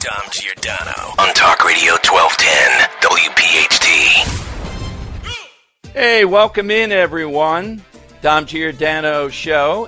Dom Giordano on Talk Radio 1210 WPHT. Hey, welcome in, everyone. Dom Giordano Show,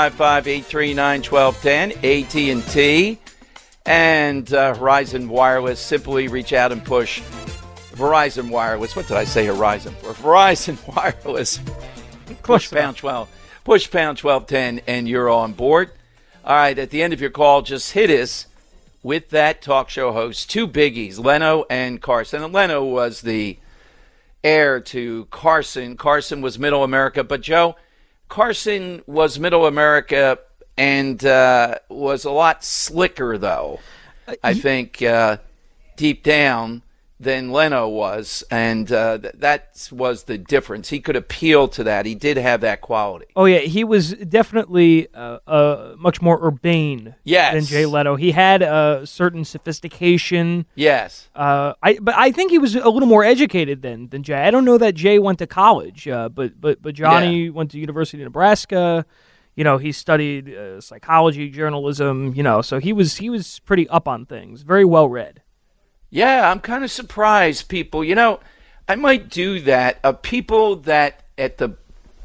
855-839-1210, AT&T, and Verizon Wireless. Simply reach out and push Verizon Wireless. What did I say Horizon for? Verizon Wireless. Push pound 12. Push pound 1210, and you're on board. All right, at the end of your call, just hit us with that talk show host. Two biggies, Leno and Carson. And Leno was the heir to Carson. Carson was Middle America. But, Joe, Carson was Middle America and was a lot slicker, though, I think, deep down than Leno was. And that was the difference. He could appeal to that. He did have that quality. Oh, yeah. He was definitely much more urbane than Jay Leno. He had a certain sophistication. Yes. But I think he was a little more educated than Jay. I don't know that Jay went to college, but Johnny went to University of Nebraska. You know, he studied psychology, journalism, so he was pretty up on things, very well read. Yeah, I'm kind of surprised, people. I might do that. People that at the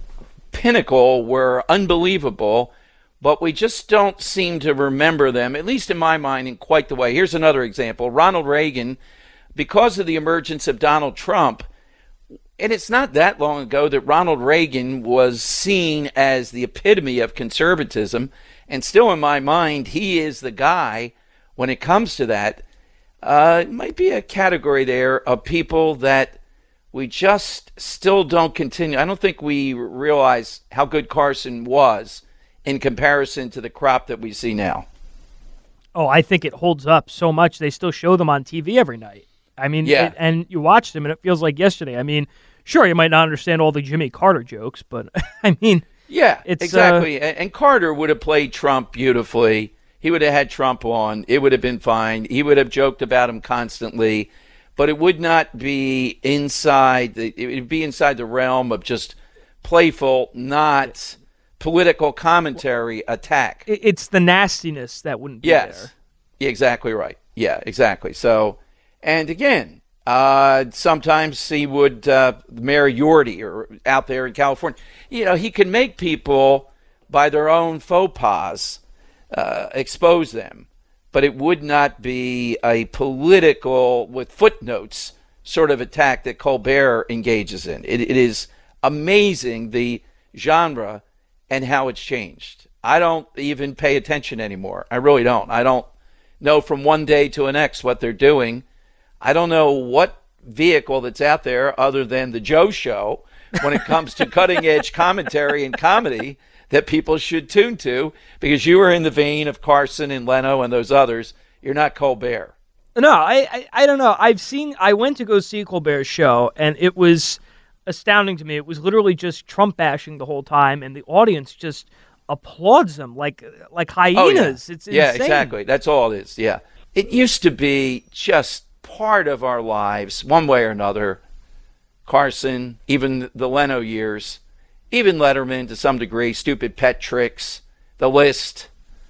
pinnacle were unbelievable, but we just don't seem to remember them, at least in my mind, in quite the way. Here's another example. Ronald Reagan, because of the emergence of Donald Trump, and it's not that long ago that Ronald Reagan was seen as the epitome of conservatism, and still in my mind, he is the guy when it comes to that. It might be a category there of people that we just still don't continue. I don't think we realize how good Carson was in comparison to the crop that we see now. Oh, I think it holds up so much. They still show them on TV every night. I mean, and you watch them, and it feels like yesterday. I mean, sure, you might not understand all the Jimmy Carter jokes, but I mean, it's exactly. And Carter would have played Trump beautifully. He would have had Trump on. It would have been fine. He would have joked about him constantly, but it would not be inside. It would be inside the realm of just playful, not political commentary attack. It's the nastiness that wouldn't be there. Yeah, exactly right. Yeah, exactly. So, and again, sometimes he would Mayor Yorty or out there in California. He can make people by their own faux pas. Expose them, but it would not be a political, with footnotes, sort of attack that Colbert engages in. It is amazing the genre and how it's changed. I don't even pay attention anymore. I really don't. I don't know from one day to the next what they're doing. I don't know what vehicle that's out there other than the Joe Show when it comes to cutting-edge commentary and comedy that people should tune to, because you are in the vein of Carson and Leno and those others. You're not Colbert. No, I don't know. I went to go see Colbert's show, and it was astounding to me. It was literally just Trump bashing the whole time, and the audience just applauds him like hyenas. It's insane. Yeah, exactly. That's all it is. Yeah. It used to be just part of our lives, one way or another. Carson, even the Leno years, even Letterman to some degree, stupid pet tricks, the list,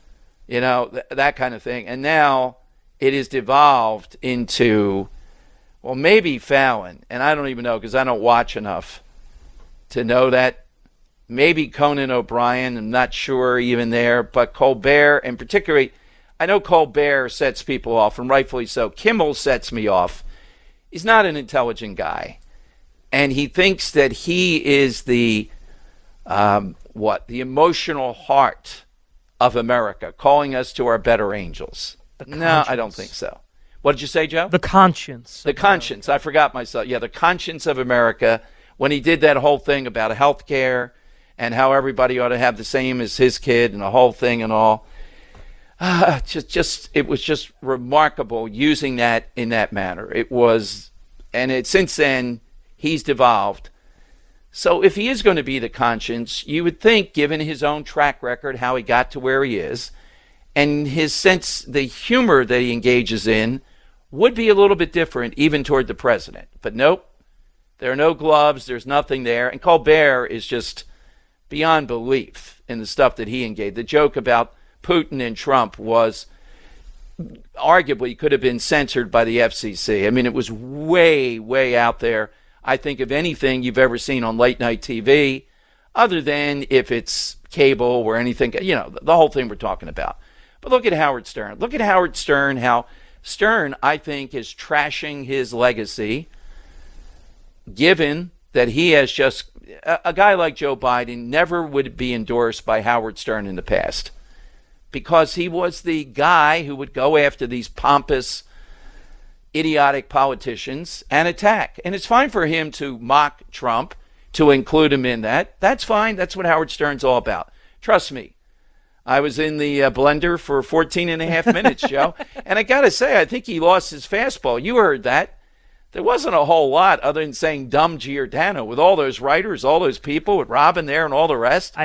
that kind of thing. And now it is devolved into, well, maybe Fallon, and I don't even know because I don't watch enough to know that. Maybe Conan O'Brien, I'm not sure even there, but Colbert, and particularly, I know Colbert sets people off, and rightfully so. Kimmel sets me off. He's not an intelligent guy, and he thinks that he is the emotional heart of America, calling us to our better angels. No, I don't think so. What did you say, Joe? The conscience. The conscience. I forgot myself. Yeah, the conscience of America, when he did that whole thing about health care and how everybody ought to have the same as his kid and the whole thing and all. It was just remarkable using that in that manner. It was, and since then, he's devolved. So if he is going to be the conscience, you would think, given his own track record, how he got to where he is, and his sense, the humor that he engages in, would be a little bit different, even toward the president. But nope, there are no gloves, there's nothing there. And Colbert is just beyond belief in the stuff that he engaged. The joke about Putin and Trump was arguably could have been censored by the FCC. I mean, it was way, way out there, I think, of anything you've ever seen on late night TV, other than if it's cable or anything, you know, the whole thing we're talking about. But look at Howard Stern. Look at Howard Stern, how Stern, I think, is trashing his legacy, given that he has just, a guy like Joe Biden never would be endorsed by Howard Stern in the past, because he was the guy who would go after these pompous, idiotic politicians and attack. And it's fine for him to mock Trump, to include him in that. That's fine. That's what Howard Stern's all about. Trust me. I was in the blender for 14 and a half minutes, Joe. And I got to say, I think he lost his fastball. You heard that. There wasn't a whole lot other than saying dumb Giordano with all those writers, all those people, with Robin there and all the rest.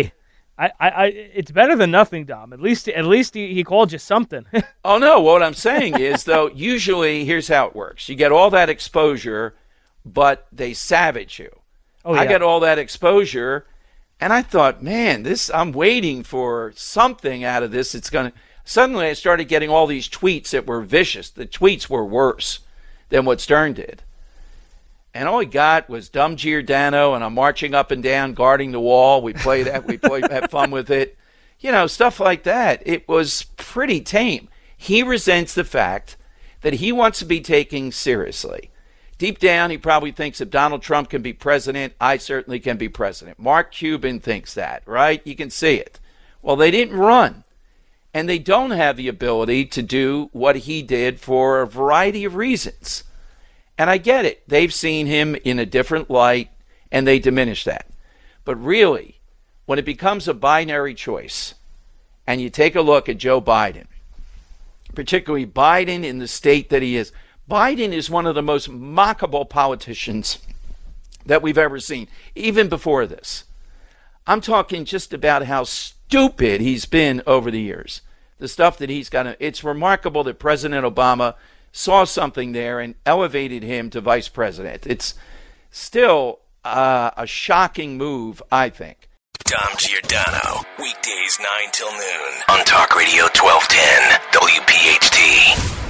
It's better than nothing, Dom. At least he called you something. Oh, no. What I'm saying is, though, usually here's how it works. You get all that exposure, but they savage you. Oh, yeah. I got all that exposure, and I thought, man, I'm waiting for something out of this. Suddenly I started getting all these tweets that were vicious. The tweets were worse than what Stern did. And all he got was dumb Giordano, and I'm marching up and down, guarding the wall. We play that. Have fun with it. You know, stuff like that. It was pretty tame. He resents the fact that he wants to be taken seriously. Deep down, he probably thinks if Donald Trump can be president, I certainly can be president. Mark Cuban thinks that, right? You can see it. Well, they didn't run. And they don't have the ability to do what he did for a variety of reasons. And I get it. They've seen him in a different light, and they diminish that. But really, when it becomes a binary choice, and you take a look at Joe Biden, particularly Biden in the state that he is, Biden is one of the most mockable politicians that we've ever seen, even before this. I'm talking just about how stupid he's been over the years. The stuff that he's got. It's remarkable that President Obama saw something there and elevated him to vice president. It's still a shocking move, I think. Dom Giordano, weekdays 9 till noon on Talk Radio 1210 WPHT.